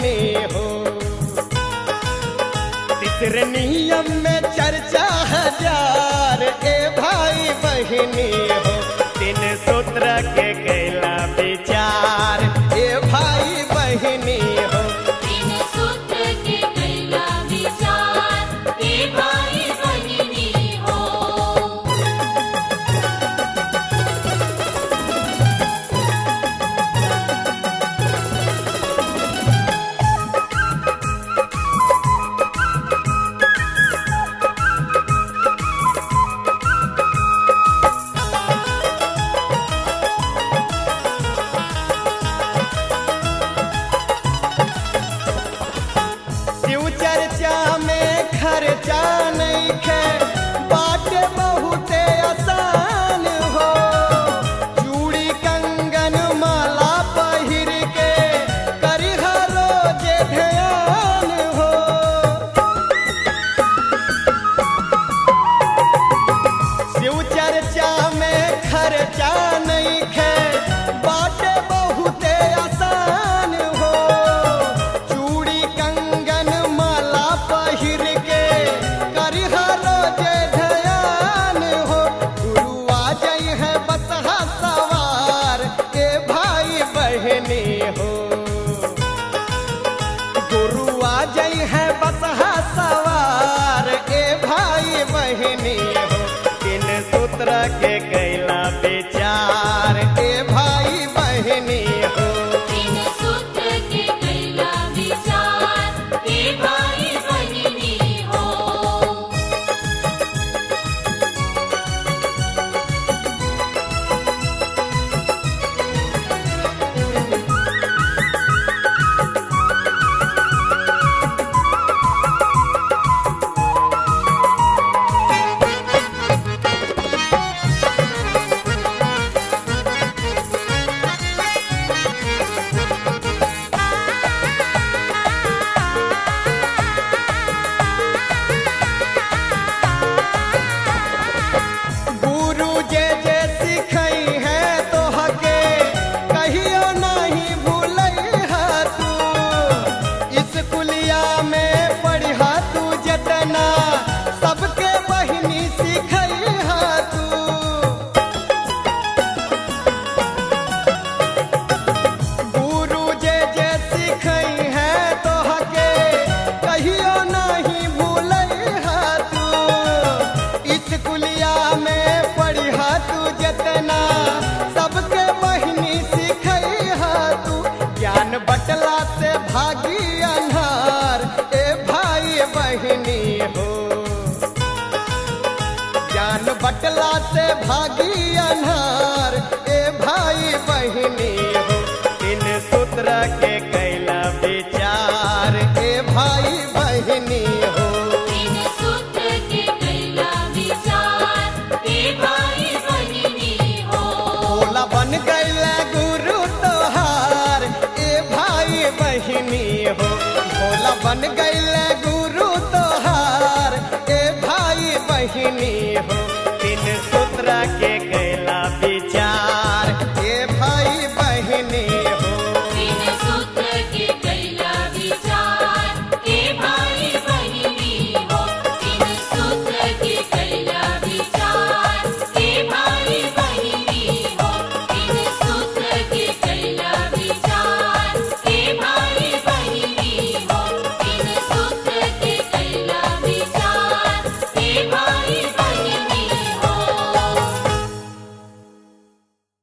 बहिनी हो। तीसरे नियम में चर्चा हजार ए भाई बहिनी हो। तीन सूत्र के कैला विचार ए भाई बहिनी हो। तीन सूत्र के कैला विचार ए भाई बहिनी हो। शिव चर्चा में खर्चा नहीं खे बाटे बहुते आसान हो। चूड़ी कंगन माला पहिर के करिह रोजे ध्यान हो। शिव चर्चा में खर्चा नहीं खे बाटे बहुते आसान हो। चूड़ी कंगन माला पहिर के करिह रोजे ध्यान हो। गुरु आ जाई है बसहा सवार ए भाई बहिनी हो। गुरु आ जाई है बसहा सवार ए भाई बहिनी हो। तीन सूत्र के कैला विचार ए भाई बहिनी हो। तीन सूत्र के कैला विचार ए भाई बहिनी हो। गुरु जे जे सिखई है तो हके कहियो नहीं भूलई है तू। स्कूलिया में पढ़िहा तू जतना सबके बहिनी सिखई है तू। गुरु जे जे सिखई है तो हके कहियो नहीं भूलई है तू। स्कूलिया में पढ़िहा तू जतना सबके बहिनी सिखई है तू। ज्ञान बटला से भागी अन्हार ए भाई बहिनी हो। ज्ञान बटला से भागी अन्हार ए भाई बहिनी हो। तीन सूत्र के कैला विचार ए भाई बहिनी हो। तीन सूत्र के कैला विचार ए भाई बहिनी हो। भोला बन गैला गुरु तोहार ए भाई बहिनी हो। भोला बन गैला